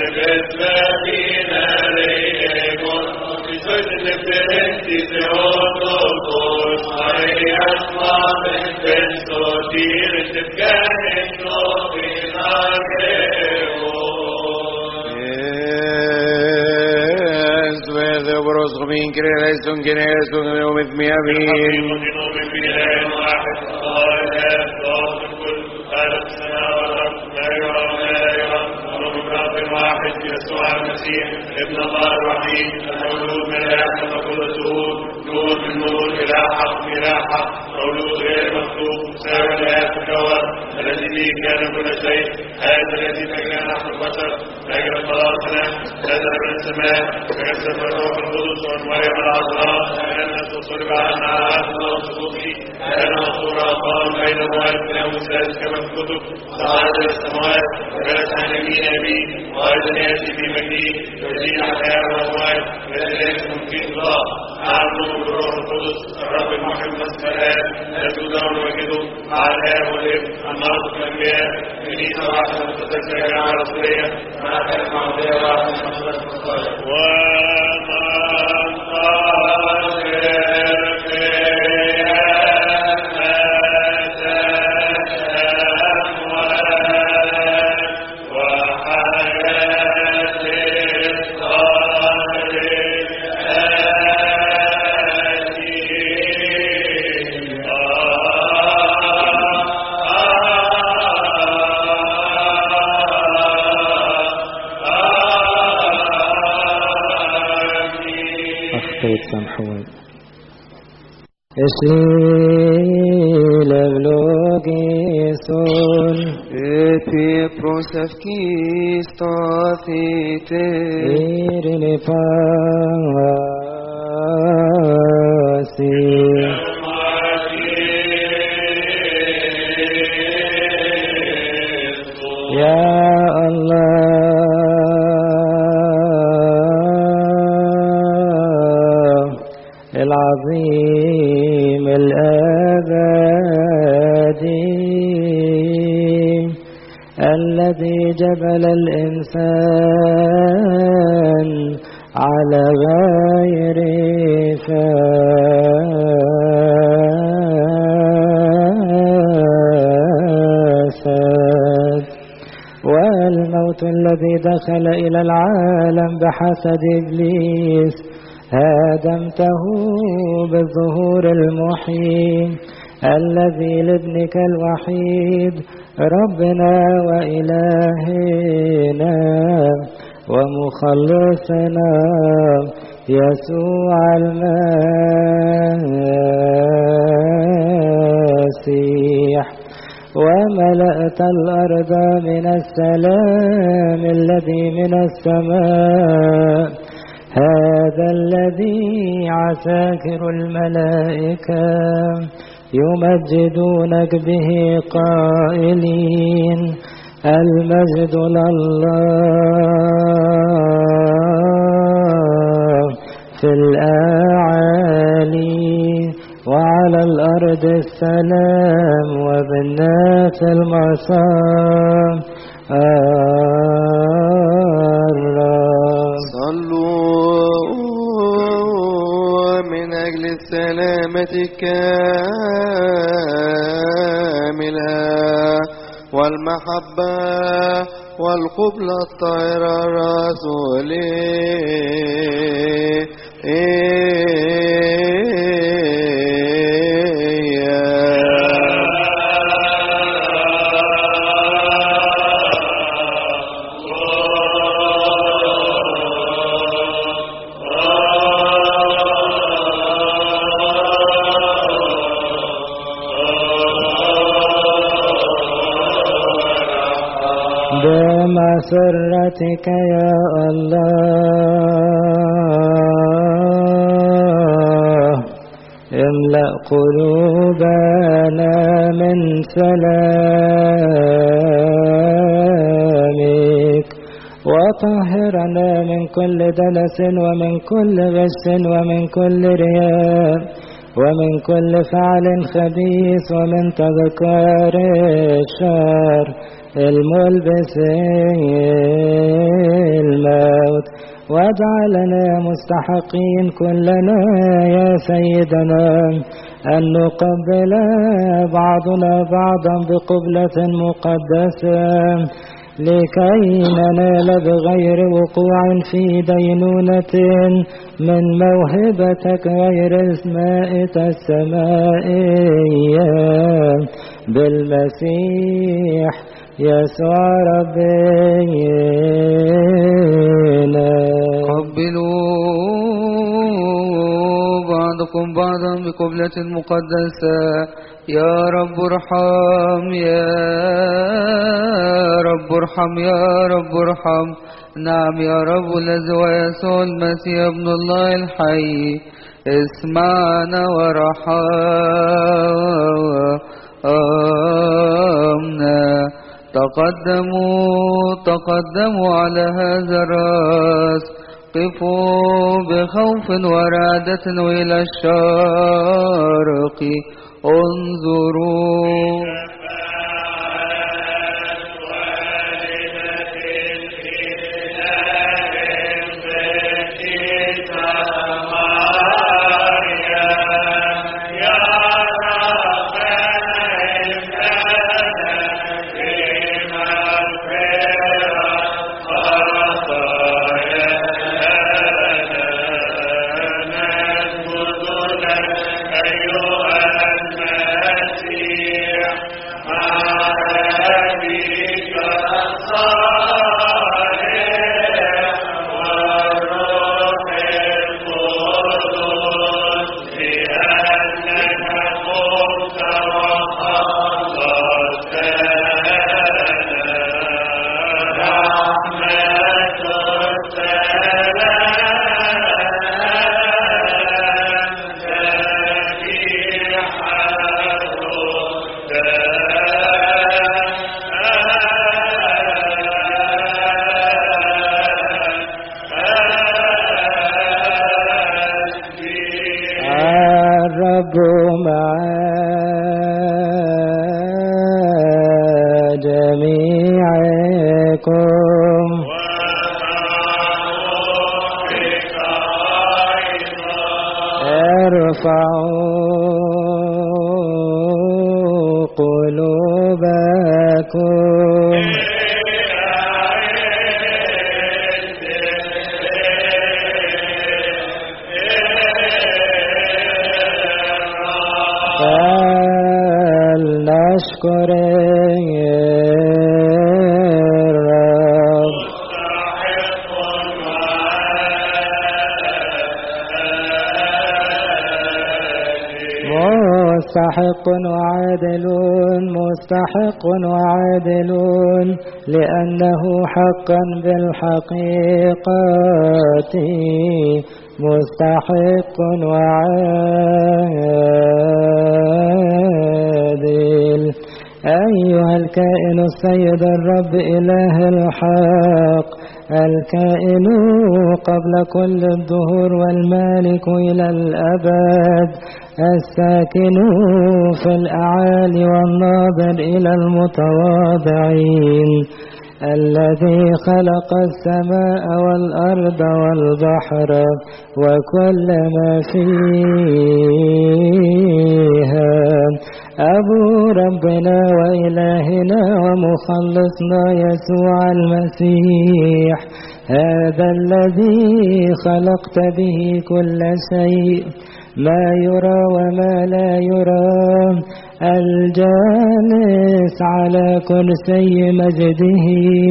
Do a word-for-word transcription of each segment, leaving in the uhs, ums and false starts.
دخل إلى العالم بحسد إبليس هدمته بالظهور المحيي الذي لابنك الوحيد ربنا وإلهنا ومخلصنا يسوع المسيح وملأت الأرض من السلام الذي من السماء هذا الذي عساكر الملائكة يمجدونك به قائلين المجد لله في الأعالي وعلى الأرض السلام وبالناس المسار. صلوا من أجل السلامة الكاملة والمحبة والقبلة الطاهرة الرسولية بمسرتك يا الله املأ قلوبنا من سلامك وطهرنا من كل دنس ومن كل غش ومن كل رياء ومن كل فعل خبيث ومن تذكار الشر الملبس واجعلنا مستحقين كلنا يا سيدنا أن نقبل بعضنا بعضا بقبلة مقدسة لكي ننال بغير وقوع في دينونة من موهبتك غير المائة السمائية بالمسيح يسوع ربنا. قبلوا بعضكم بعضا بقبلة مقدسة. يا رب ارحم يا رب ارحم يا رب ارحم. نعم يا رب الذي ويسوع المسيح ابن الله الحي اسمعنا ورحمنا. تقدموا تقدموا على هذا الرأس. قفوا بخوف ورعدة وإلى الشرق انظروا. مستحق وعادل مستحق وعادل لأنه حقا بالحقيقة مستحق وعادل. أيها الكائن السيد الرب إله الحق الكائن قبل كل الدهور والمالك إلى الأبد الساكن في الأعالي والناظر إلى المتواضعين الذي خلق السماء والأرض والبحر وكل ما فيها. أبو ربنا وإلهنا ومخلصنا يسوع المسيح هذا الذي خلقت به كل شيء ما يرى وما لا يرى الجالس على كرسي مجده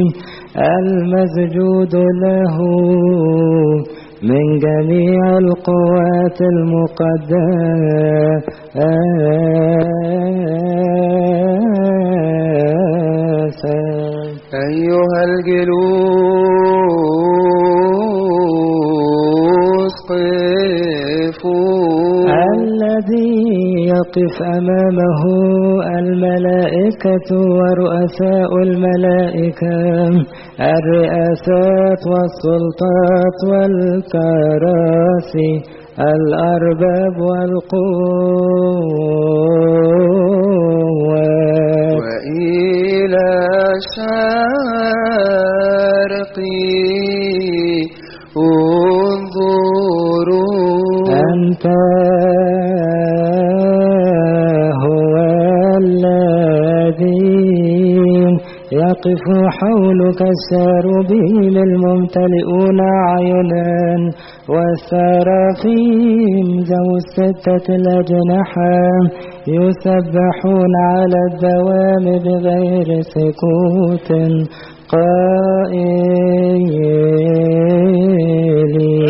المسجود له من جميع القوات المقدسة. أيها الجلوس قفوا. الذي يقف أمامه الملائكة ورؤساء الملائكة الرئاسات والسلطات والكراسي الأرباب والقوات وإلى الشرق أنت هو الذي يقف حولك الساروبيم الممتلئون عينا والسرافيم ذو الستة الأجنحة يسبحون على الدوام بغير سكوت قائلين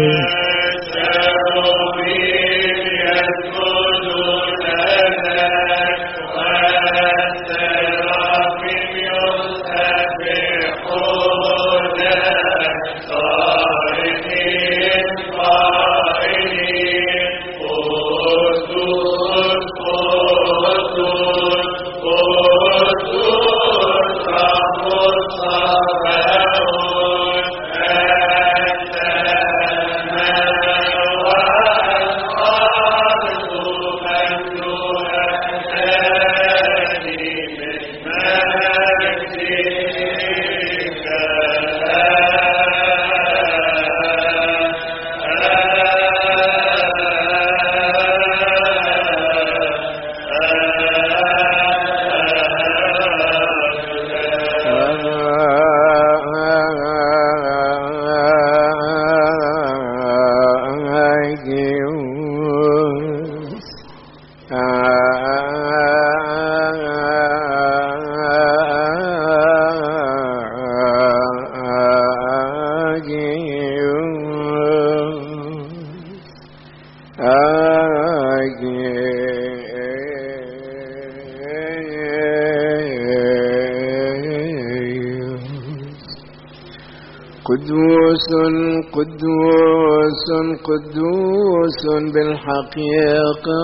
قدوس قدوس قدوس بالحقيقة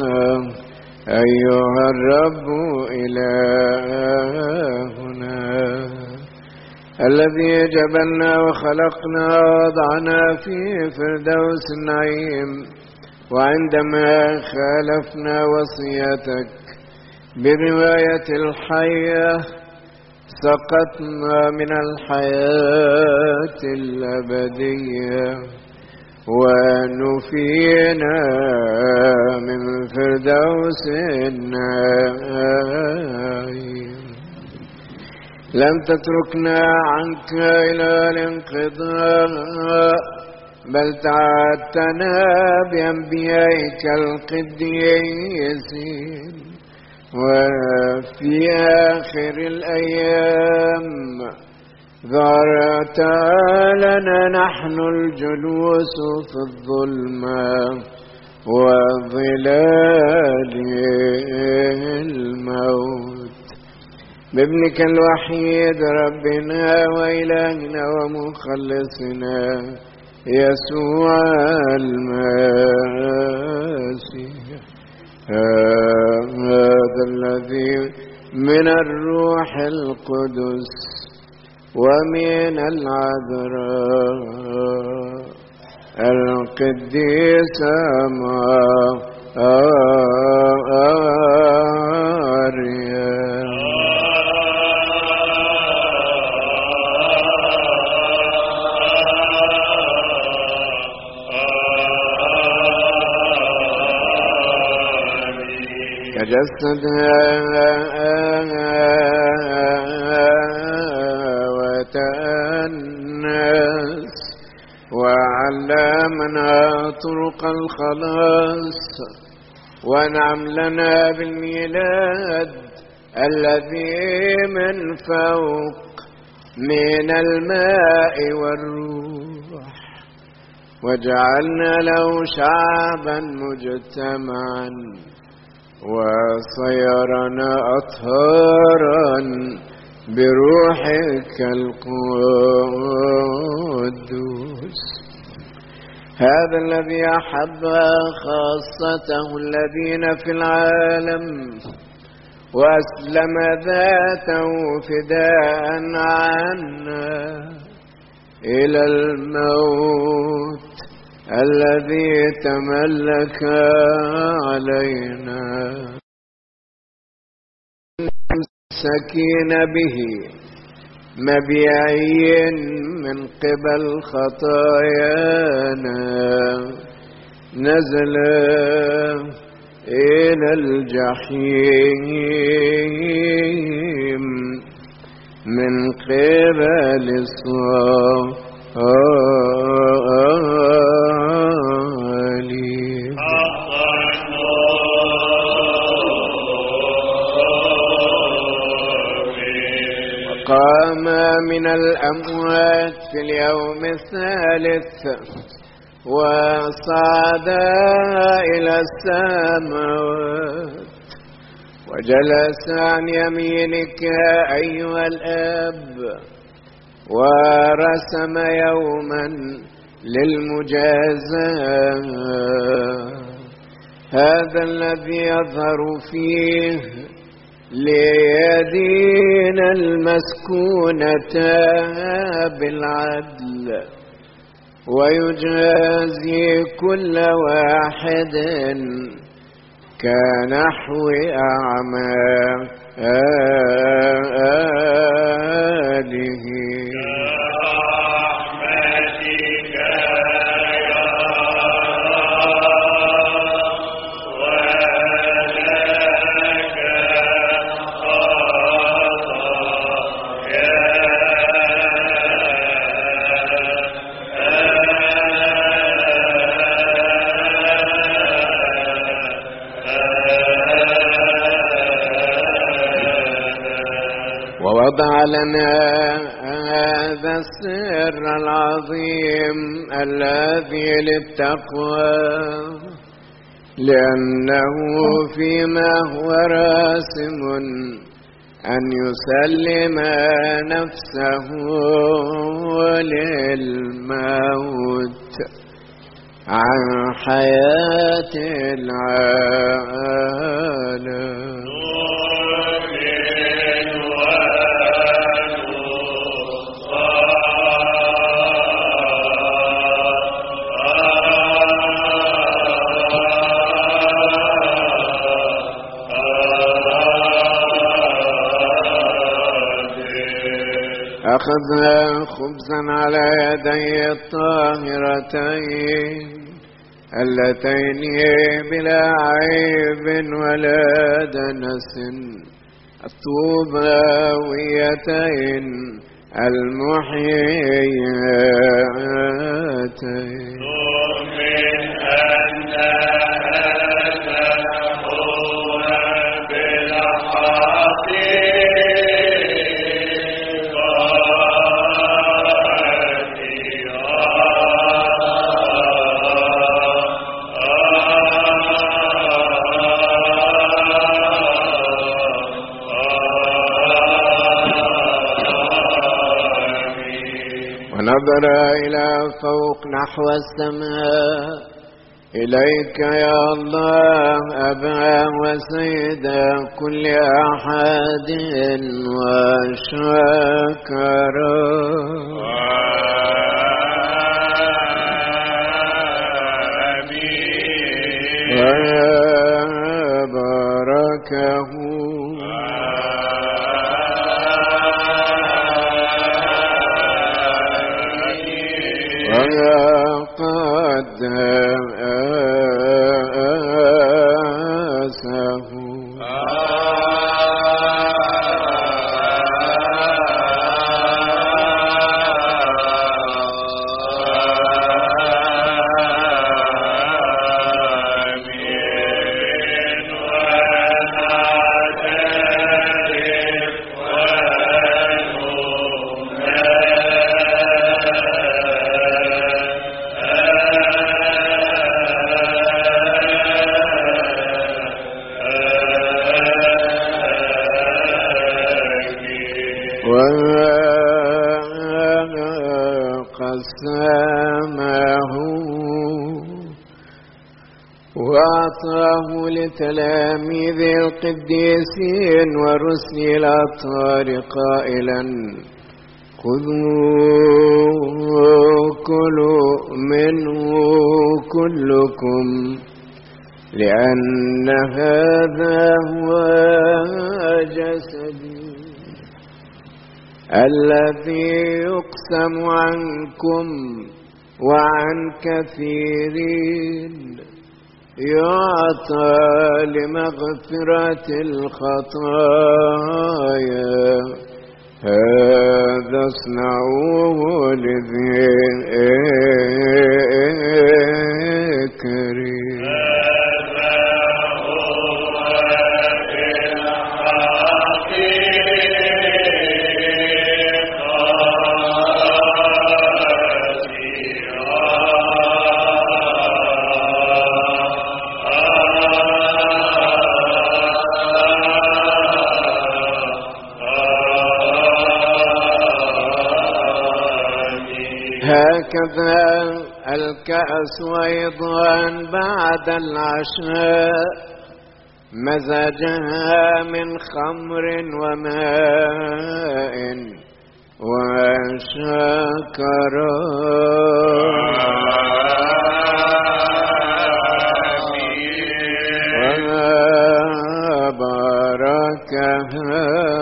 أيها الرب إلهنا الذي جبلنا وخلقنا ووضعنا في فردوس النعيم، وعندما خالفنا وصيتك برواية الحية سقطنا من الحياة الأبدية ونفينا من فردوس النعيم. لم تتركنا عنك إلى الانقضاء، بل تعدتنا بأنبيائك القديسين، وفي آخر الأيام ظهرت لنا نحن الجلوس في الظلمة وظلال الموت بابنك الوحيد ربنا وإلهنا ومخلصنا يسوع المسيح، هذا الذي من الروح القدس ومن العذراء القديسة مريم تجسدها وتأنس وعلمنا طرق الخلاص، وانعم لنا بالميلاد الذي من فوق من الماء والروح، وجعلنا له شعبا مجتمعا وصيرنا أطهارا بروحك القدوس. هذا الذي أحب خاصته الذين في العالم وأسلم ذاته فداء عنا إلى الموت الذي تملك علينا، سكين به مبيعي من قبل خطايانا نزل إلى الجحيم من قبل الصالحين. وقام من الأموات في اليوم الثالث وصعد إلى السماوات وجلس عن يمينك أيها الآب، ورسم يوما للمجازاة، هذا الذي يظهر فيه ليدين المسكونة بالعدل ويجازي كل واحد كنحو أعماله. ووضع لنا هذا السر العظيم الذي للتقوى، لأنه فيما هو راسم أن يسلم نفسه للموت عن حياة العالم. أخذ خبزا على يدي الطاهرتين اللتين بلا عيب ولا دنس، الطوباويتين المحييتين. ونظر إلى فوق نحو السماء، إليك يا الله أبا وسيدا كل أحد، وشكر وباركه وقدسه. وقسمه وأعطاه لتلاميذ القديسين ورسل الأطهار قائلا: خذوا كلوا منه كلكم، لأن هذا هو جسدي الذي يقسم عنكم. وعن كثيرين يعطى لمغفرة الخطايا. هذا اصنعوه لذكري. هكذا الكأس أيضا بعد العشاء مزاجها من خمر وماء وشكرا. وباركها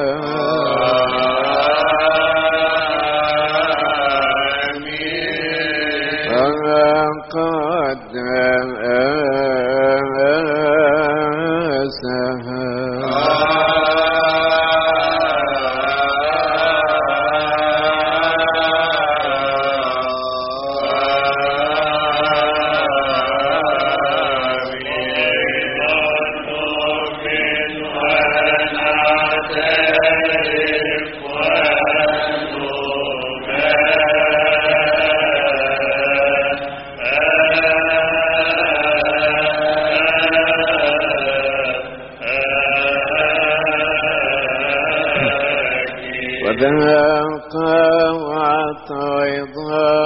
وذاق وعطى أيضا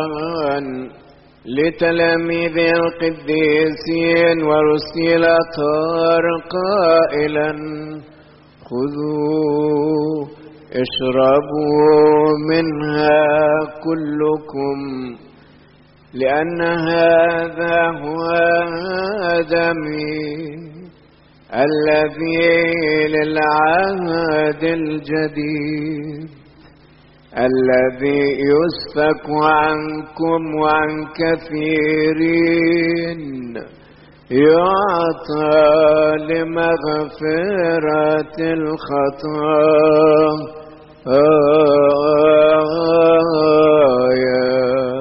لتلاميذ القديسين ورسل الأطهار قائلا خذوا اشربوا منها كلكم لأن هذا هو دمي الذي للعهد الجديد الذي يسفك عنكم وعن كثيرين يعطى لمغفرة الخطايا.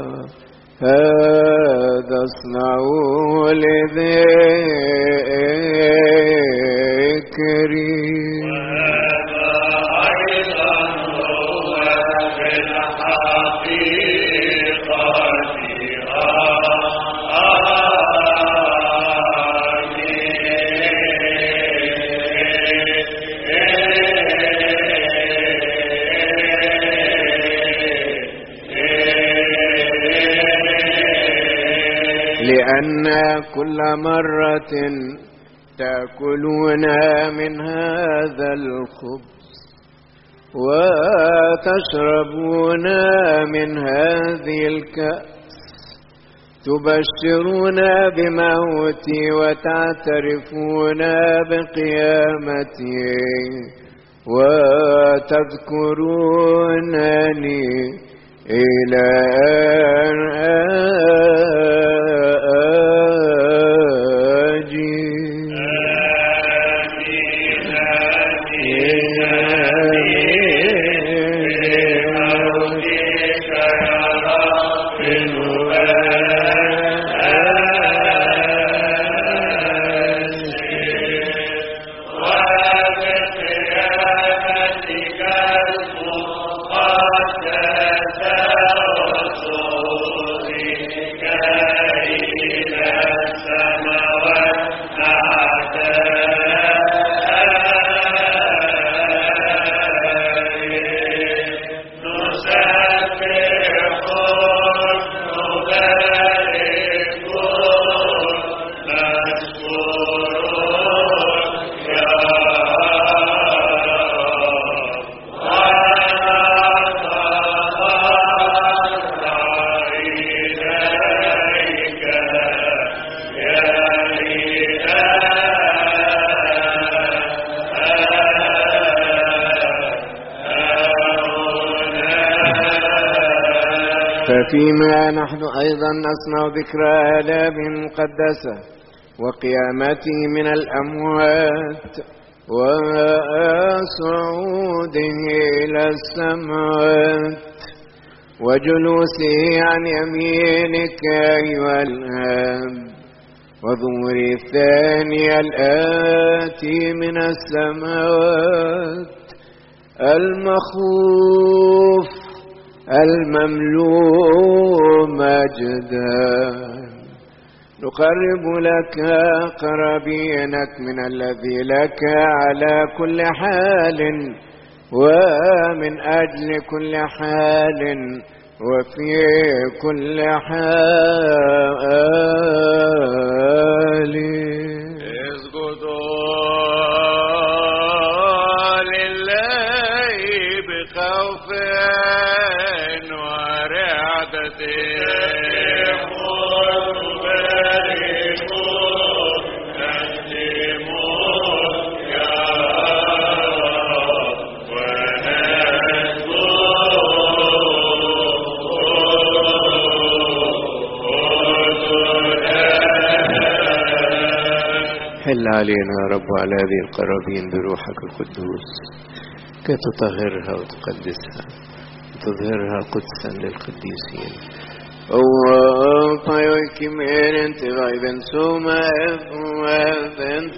هذا اصنعوا لذكري. لأن كل مرة تأكلون من هذا الخبز وتشربون من هذه الكأس تبشرون بموتي وتعترفون بقيامتي وتذكرونني إلى أن آجي. ففيما نحن أيضا نصنع ذكرى آلامه المقدسة وقيامته من الأموات وصعوده إلى السماوات وجلوسه عن يمينك أيها الآب وظهور الثاني الآتي من السماوات المخوف المملوء مجدا نقرب لك قرابينك من الذي لك على كل حال ومن أجل كل حال وفي كل حال اسجدوا لله بخوف ورعدة حل علينا يا رب على هذه القرابين بروحك القدوس كي تطهرها وتقدسها وتظهرها قدسا للقديسين. وطيوكي من انت غيبا سوما وانت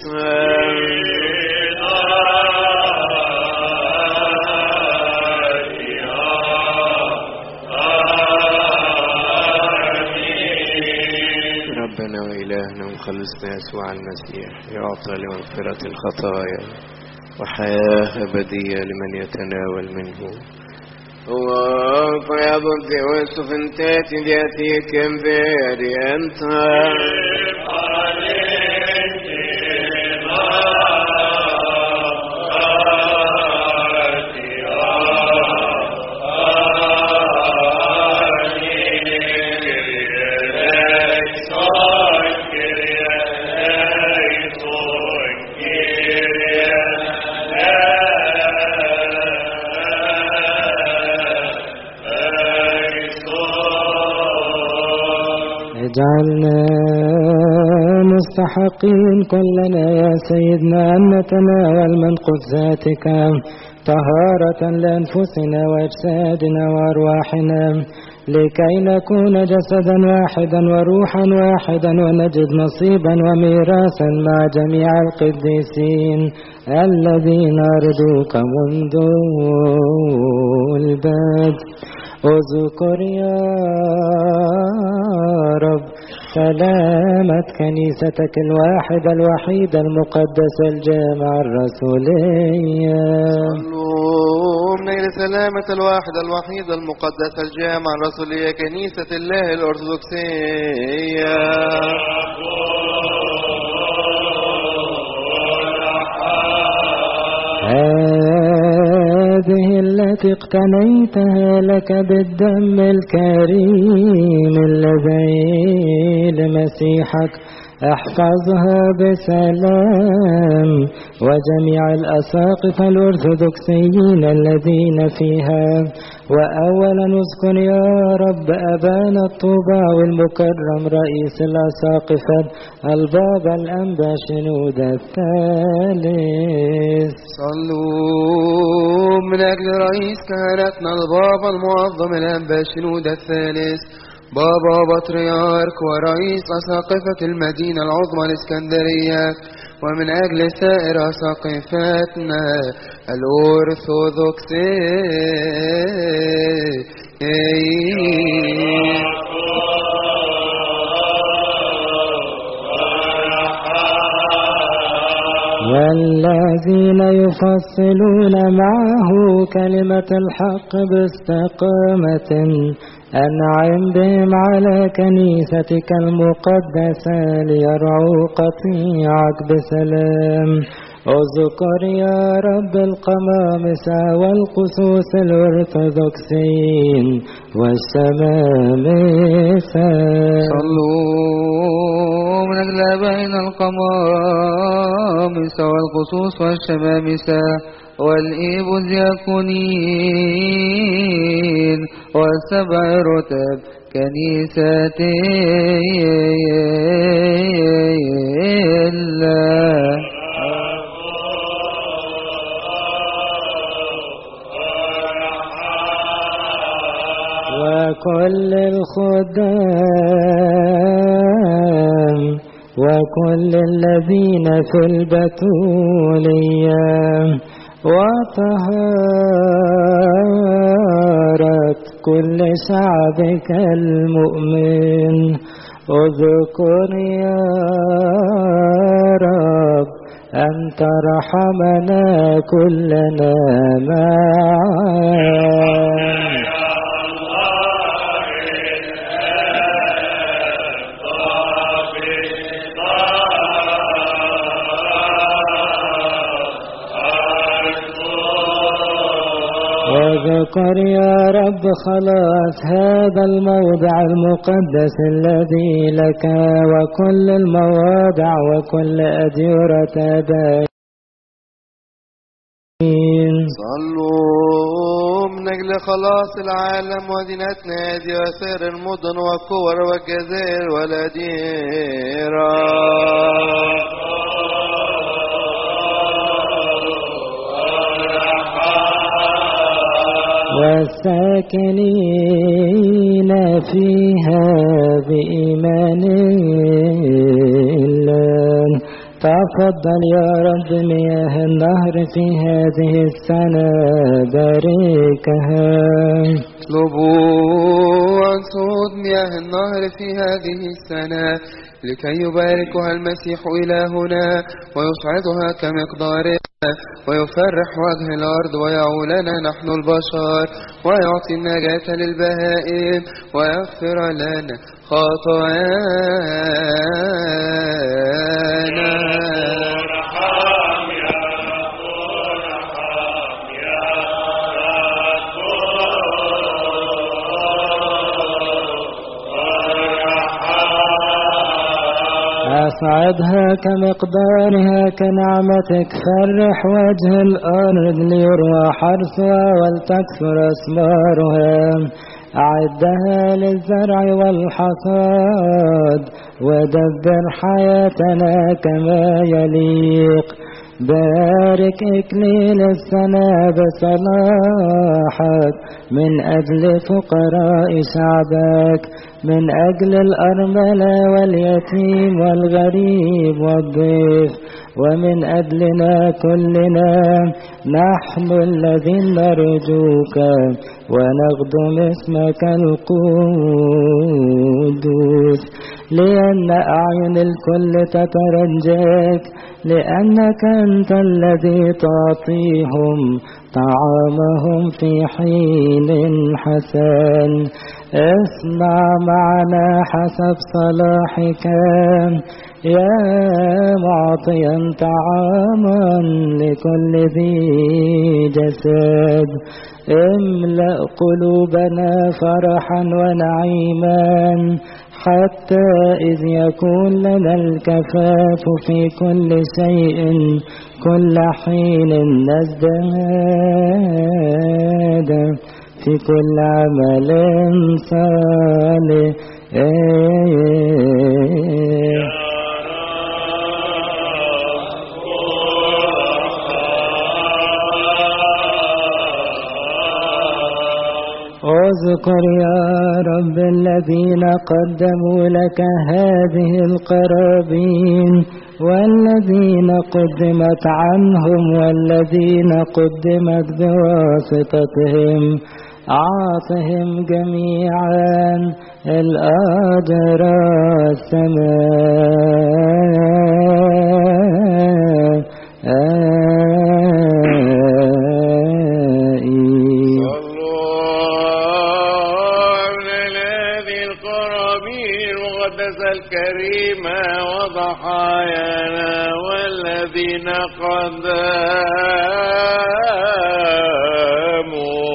ربنا وإلهنا ومخلصنا يسوع المسيح يعطى لمغفرة الخطايا وحياة أبدية لمن يتناول منه. وفيض يوسف انتات دياتيك بيدي أنت اجعلنا مستحقين كلنا يا سيدنا أن نتناول من قدساتك طهارة لأنفسنا وأجسادنا وأرواحنا لكي نكون جسدا واحدا وروحا واحدا ونجد نصيبا وميراثا مع جميع القديسين الذين رضوك منذ البدء. اذكر يا رب سلامة كنيستك الواحدة الوحيدة المقدسة الجامعة الرسولية. صلوا من أجل سلامة الواحدة الوحيدة المقدسة الجامعة الرسولية كنيسة الله الأرثوذكسية. هذه التي اقتنيتها لك بالدم الكريم الذي لمسيحك احفظها بسلام وجميع الأساقفة الأرثوذكسيين الذين فيها. وأولا اذكر يا رب أبانا الطوباوي والمكرم رئيس الأساقفة البابا الأنبا شنودة الثالث. صلوا من أجل رئيس كهنتنا البابا المعظم الأنبا شنودة الثالث بابا بطريرك ورئيس أساقفة المدينة العظمى الإسكندرية ومن أجل سائر أساقفتنا الأرثوذكسيين. والذين يفصلون معه كلمة الحق باستقامة أنعم بهم على كنيستك المقدسة ليرعوا قطيعك بسلام. اذكر يا رب القمامسة والقسوس الأرثوذكسيين والشمامسة. صلوا من أجل بين القمامسة والقسوس والشمامسة والإيبوز يكونين وسبع رتب كنيستين الله. وكل الخدام وكل الذين في البتولية وطهارة كل شعبك المؤمن اذكر يا رب أن ترحمنا كلنا معا. واذكر يا رب خلاص هذا الموضع المقدس الذي لك وكل المواضع وكل أديرة دائمين. صلوا من أجل خلاص العالم ودينة نادي وسائر المدن والكور والجزائر والأديرة. والساكنين فيها بإيمان الله. تفضل يا رب مياه النهر في هذه السنة باركها. اطلبوا عن صعود مياه النهر في هذه السنة لكي يباركها المسيح إلهنا ويسعدها كمقدارها ويفرح وجه الأرض ويعولنا نحن البشر ويعطي النجاة للبهائم ويغفر لنا خطايانا. أصعدها كمقدارها كنعمتك فرح وجه الأرض ليروى حرثها ولتكثر أثمارها. أعدها للزرع والحصاد ودبر حياتنا كما يليق. بارك إكليل السنة بصلاحك من أجل فقراء شعبك من أجل الأرملة واليتيم والغريب والضيف ومن أجلنا كلنا نحن الذين نرجوك ونخدم اسمك القدوس. لأن أعين الكل تترجاك لأنك أنت الذي تعطيهم طعامهم في حين حسن. اسمع معنا حسب صلاحك يا معطيا طعاما لكل ذي جسد. املأ قلوبنا فرحا ونعيما حتى إذ يكون لنا الكفاف في كل شيء كل حين نزداد في كل عمل صالح. اذكر يا رب الذين قدموا لك هذه القرابين والذين قدمت عنهم والذين قدمت بواسطتهم. أعطهم جميعا الأجر السمائي. الكريمة وضحايانا والذين قدموا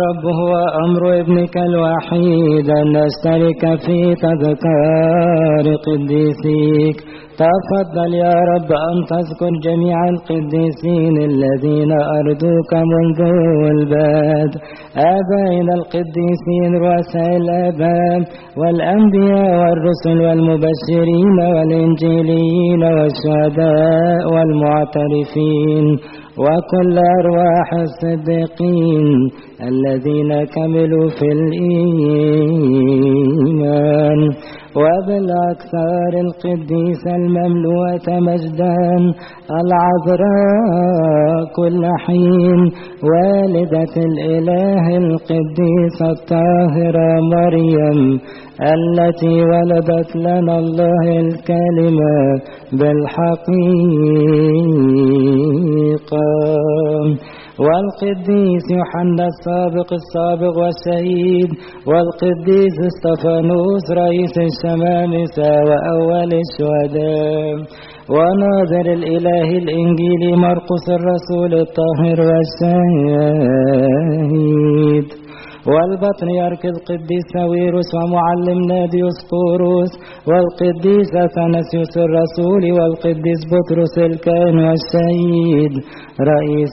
رب هو أمر ابنك الوحيد أن نشترك في تذكار قديسيك. تفضل يا رب أن تذكر جميع القديسين الذين أرجوك منذ البدء، آبائنا القديسين رؤساء الآباء والأنبياء والرسل والمبشرين والإنجيليين والشهداء والمعترفين وكل أرواح الصديقين الذين كملوا في الإيمان، وبالأكثار القديسة المملوءة مجدا العذراء كل حين والدة الإله القديسة الطاهرة مريم التي ولدت لنا الله الكلمة بالحقيقة، والقديس يوحنا السابق السابق والشهيد، والقديس استفانوس رئيس الشمامسة وأول الشهداء، وناظر الإله الإنجيلي مرقس الرسول الطاهر والشهيد، والبطريرك القديس ساويروس ومعلمنا ديوسقوروس، والقديس أثناسيوس الرسول، والقديس بطرس الكاهن والشهيد رئيس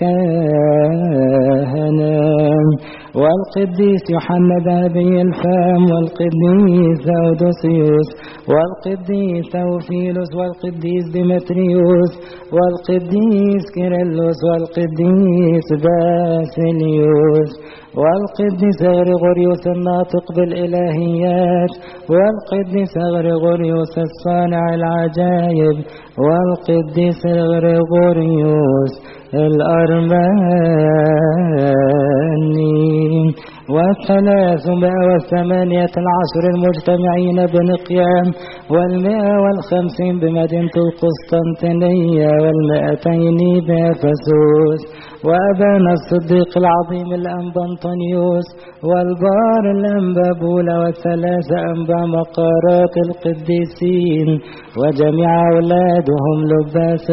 الكهنة، والقديس يوحنا ذهبي الفم، والقديس ثودوسيوس، والقديس ثوفيلوس، والقديس ديمتريوس، والقديس كيرلس، والقديس باسيليوس، والقديس غريغوريوس الناطق بالإلهيات، والقديس غريغوريوس الصانع العجائب، والقديس غريغوريوس الأرماني، والثلاثمائة والثمانية العشر المجتمعين بنقيام، والمئة والخمسين بمدينة القسطنطينية، والمئتين بأفسوس، وأبانا الصديق العظيم الأنبا أنطونيوس، والبار الأنبا بولا، والثلاثة أنبا مقارات القديسين وجميع أولادهم لباس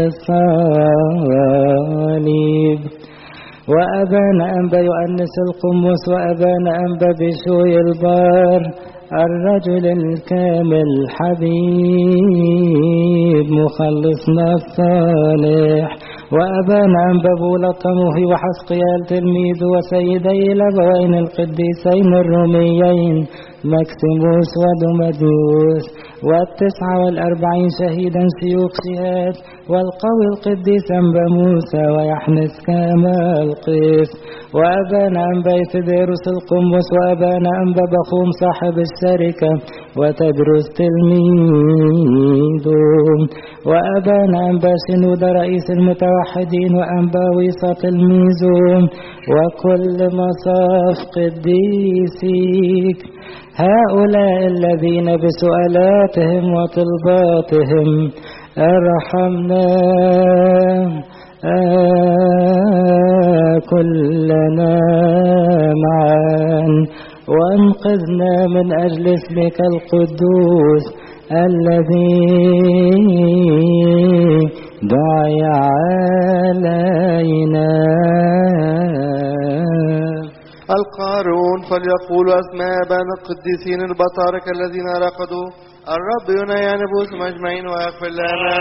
الصليب، وأبانا أنبا يؤنس القمص، وأبانا أنبا بشوي البار الرجل الكامل حبيب مخلصنا الصالح، وأبانا أنبا بولا الطموحي وحسقيال تلميذ وسيدي الأبوين القديسين الروميين مكسيموس ودوماديوس، والتسعة والأربعين شهيدا سيوف شهاد، والقوي القديس أنبا موسى ويحنس كمال قيس، وأبانا أنبا يثديروس القمص، وأبانا أنبا بخوم صاحب الشركة وتدرس تلميذه، وأبانا أنبا شنود رئيس المتوحدين، وأنبا ويصة تلميذه، وكل مصاف قديسيك هؤلاء الذين بسؤالاتهم وطلباتهم ارحمنا آه كلنا معا، وانقذنا من أجل اسمك القدوس الذي دعي علينا. القارون فليقولوا أسماء آبائنا القديسين البطاركة الذين رقدوا. الرب يناي نفوسهم أجمعين ويغفر لنا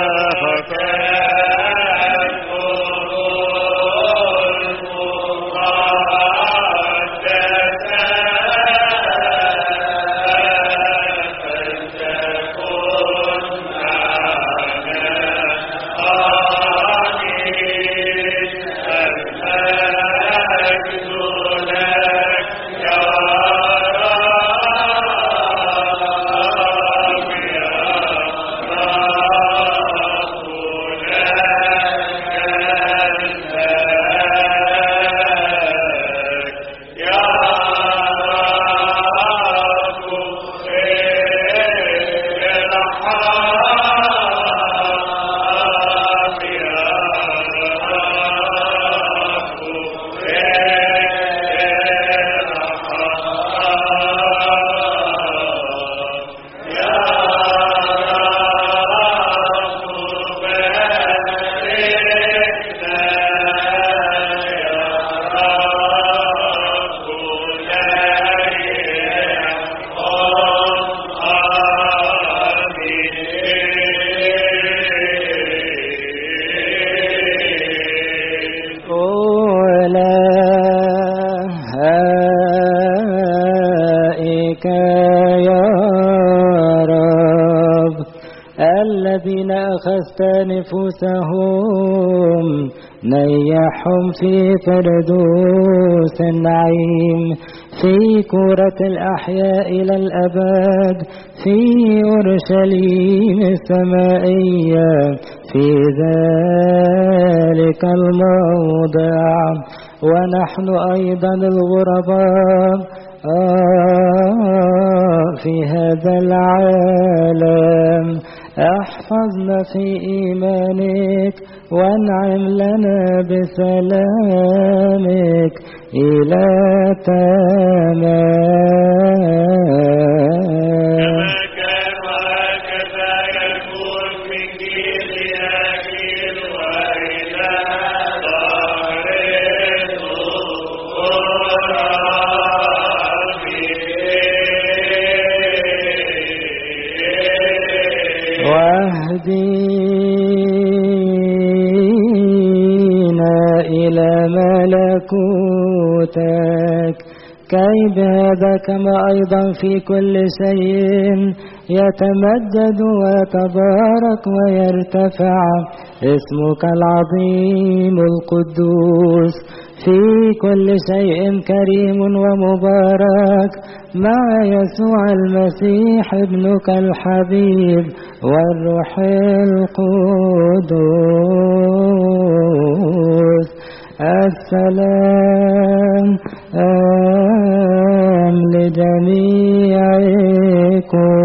أخذت نفوسهم نيحهم في فردوس النعيم في كرة الأحياء إلى الأبد في أورشليم السمائية في ذلك الموضع. ونحن أيضا الغرباء آه في هذا العالم احفظنا في إيمانك وانعم لنا بسلامك إلى تمام. واهدينا إلى ملكوتك كي بهذا كما أيضا في كل شيء يتمجد ويتبارك ويرتفع اسمك العظيم القدوس في كل شيء كريم ومبارك مع يسوع المسيح ابنك الحبيب والروح القدوس. السلام آم لجميعكم.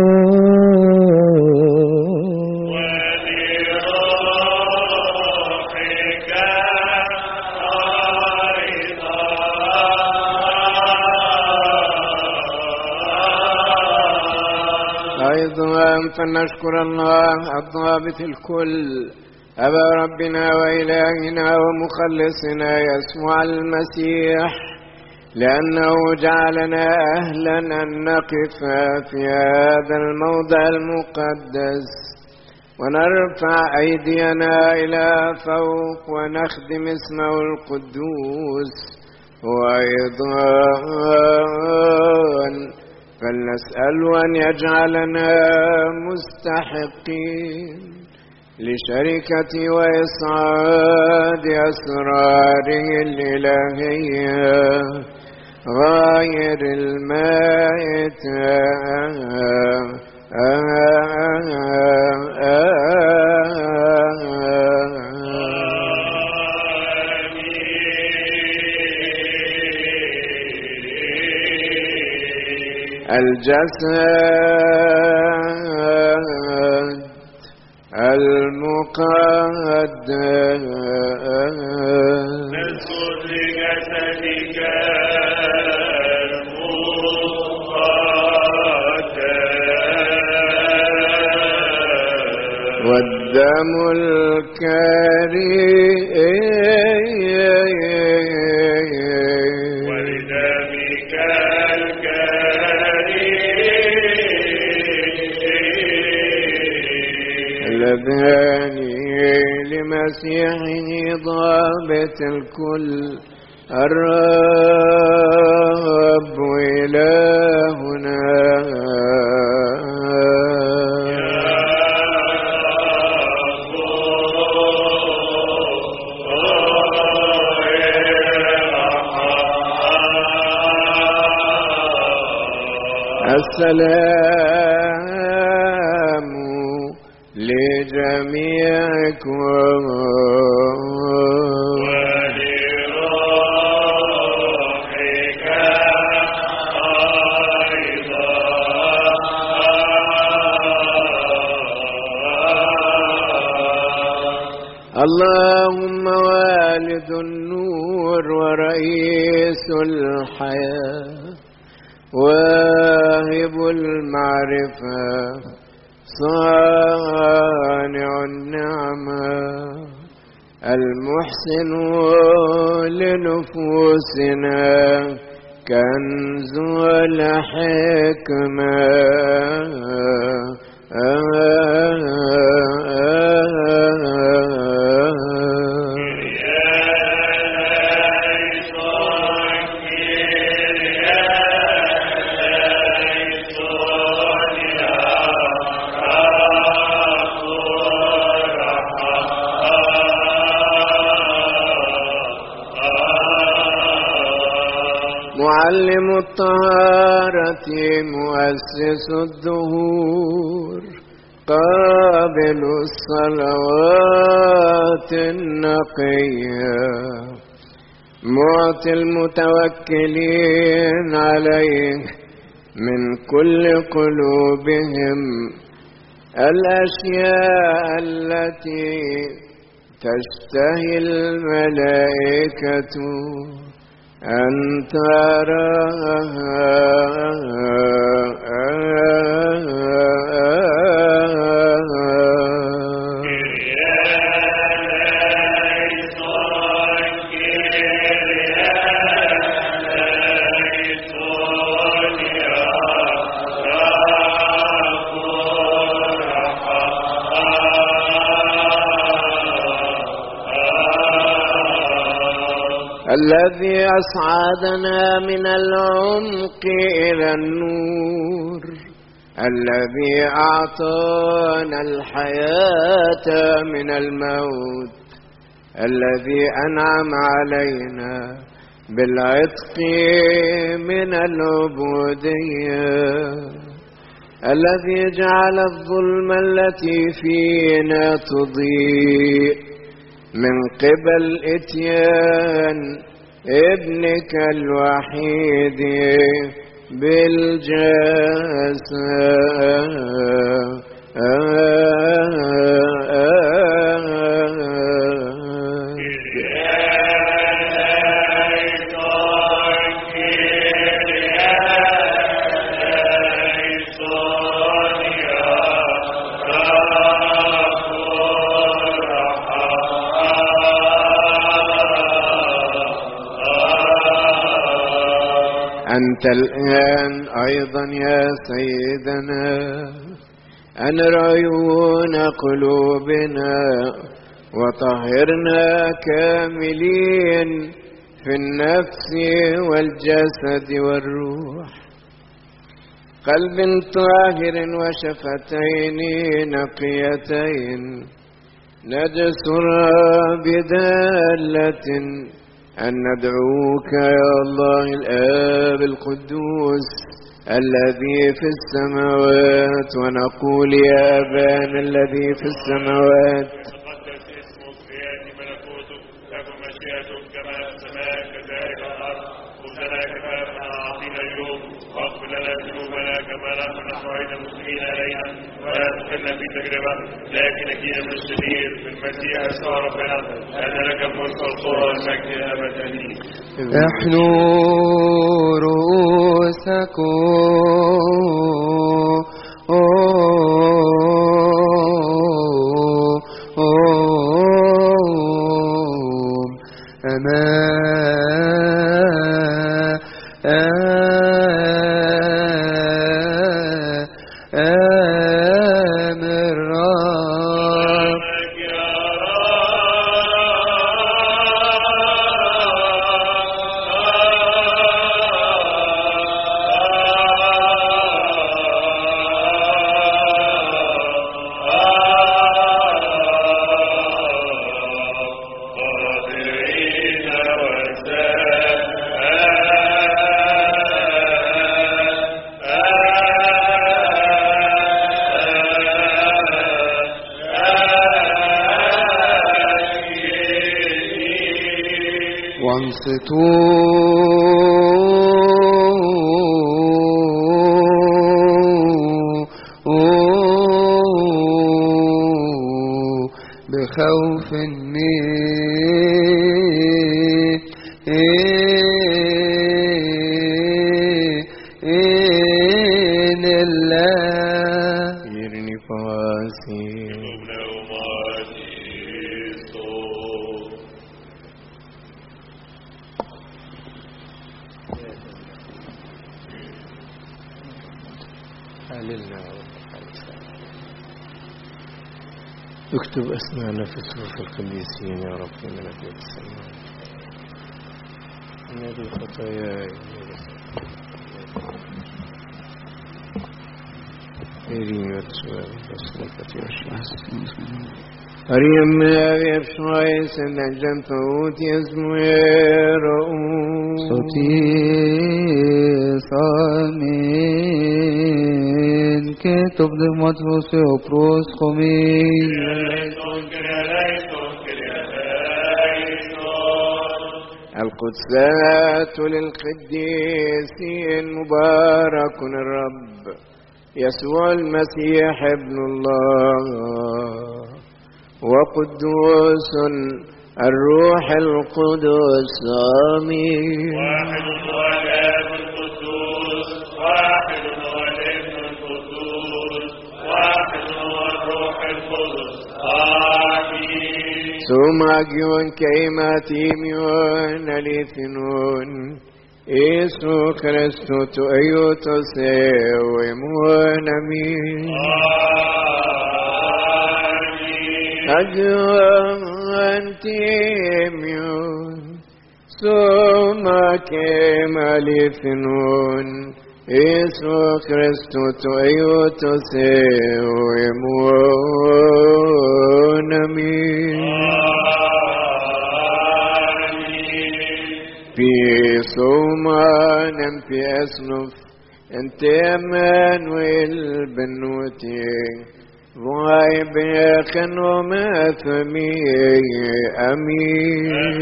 أيضا فلنشكر الله الضابط الكل أبا ربنا وإلهنا ومخلصنا يسوع المسيح لأنه جعلنا أهلا أن نقف في هذا الموضع المقدس ونرفع أيدينا إلى فوق ونخدم اسمه القدوس. وأيضا فلنسأل أن يجعلنا مستحقين لشركة وإسعاد أسراره الإلهية غير المائتة. الجسد المقدس نسجد لجسدك المقدس والدم الكريم ولدمك اللذان لمسيحه ضابط الكل الرب إلهنا السلام لجميعكم ولروحك أيضا. اللهم والد النور ورئيس الحياة واهب المعرفة صانع النعمة المحسن لنفوسنا كنز الحكمة معلم الطهارة مؤسس الدهور قابل الصلوات النقية معطي المتوكلين عليه من كل قلوبهم الأشياء التي تشتهي الملائكة أن تراها الذي أصعدنا من العمق إلى النور الذي أعطانا الحياة من الموت الذي أنعم علينا بالعتق من العبودية الذي جعل الظلم التي فينا تضيء من قبل إتيان ابنك الوحيد أنت الآن أيضا يا سيدنا أنر عيون قلوبنا وطهرنا كاملين في النفس والجسد والروح قلب طاهر وشفتين نقيتين نجسر بدالة أن ندعوك يا الله الآب القدوس الذي في السماوات ونقول يا أبانا الذي في السماوات تقدس اسمك ليأتي ملكوتك تكن مشيئتك كما في السماء كذلك على الأرض خبزنا كفافنا أعطينا اليوم واغفر لنا ذنوبنا كما نحن نحن أيضا المسلمين إلينا ولا تدخلنا في تجربة لكن نجينا من الشرير في المسيح يسوع ربنا لأن لك الملك والقوة والمجد أبدا آمين. احنوا رؤوسكم أمام الرب وانصتوا بخوف من الله يرني فواسي اكتب اسماءنا في صفوف القديسين يا رب في ملكوت السماء. نادي الخطايا إيرين وتسوى بسلكة يشمس Ariam Maria Schweiz and Agent Fautius Muero. Sotis Amen. Ketub de Matvos Opros Comin. القدسات للقديسين مبارك الرب يسوع المسيح ابن الله وقدوس الروح القدس آمين. واحد هو الآب القدوس، واحد هو الابن القدوس، واحد هو الروح القدس آمين. سوماجيون كيماتيميون اليثنون إيسو كريستو تؤيوتو سيويمون أمين. أجوان تيميون سوما كيماليثنون إيسو كريستو تؤيوتو سيويمون أمين. في صومان في أسنف انت امانويل بنوتي ضاي بيخن وما ثمي امين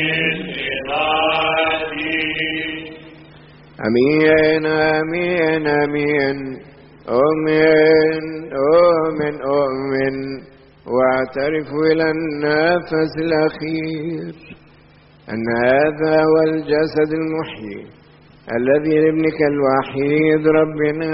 امين امين امين امين امين امين واعترف الى النفس الاخير أن هذا هو الجسد المحيي الذي لابنك الوحيد ربنا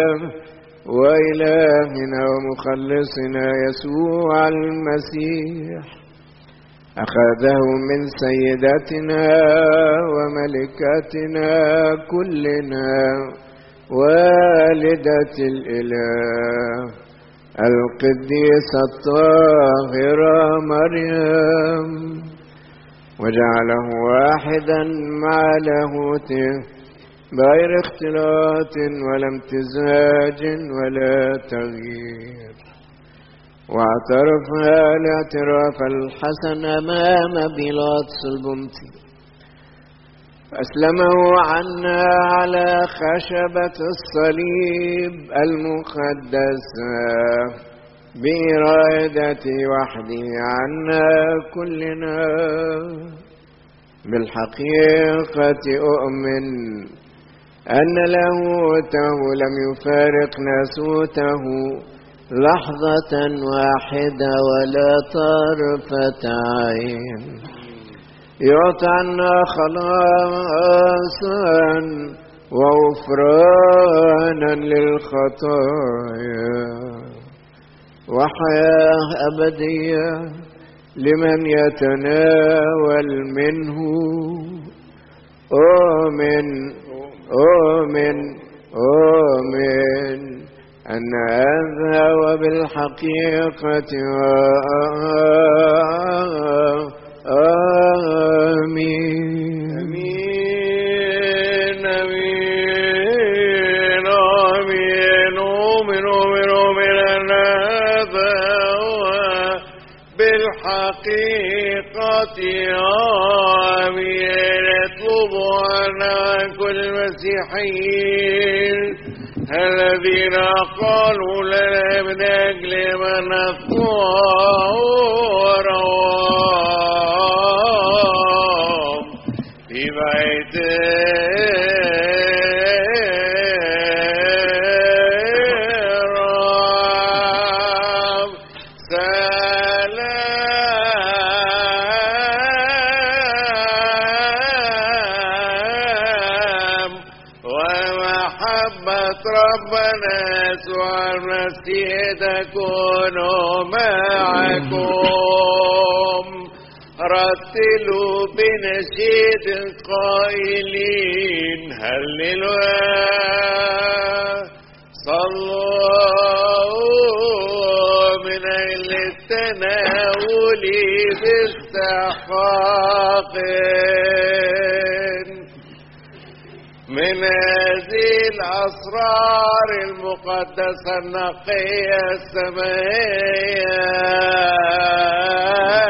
وإلهنا ومخلصنا يسوع المسيح أخذه من سيداتنا وملكاتنا كلنا والدة الإله القديسة الطاهرة مريم وجعله واحدا مع لاهوته غير اختلاط ولا امتزاج ولا تغيير واعترفها الاعتراف الحسن أمام بيلاطس البنطي أسلمه عنا على خشبة الصليب المقدسة بإرادتي وحدي عنا كلنا بالحقيقة أؤمن أن لاهوته لم يفارق ناسوته لحظة واحدة ولا طرفة عين يعطى عنا خلاصا وغفرانا للخطايا وحياة أبدية لمن يتناول منه آمين آمين آمين أن هذا وبالحقيقة آمين آمين آمين آمين آمين آمين آمين أن هذا بالحقيقة آمين. اطلب عنا كل المسيحيين الذين قالوا لنا من أجل من أطورهم في بيت ربنا يسوع المسيح تكون معكم. رتلوا بنشيد قائلين هللويا. صلوا من أجل التناول باستحقاق من هذه الأسرار المقدسة النقية السمائية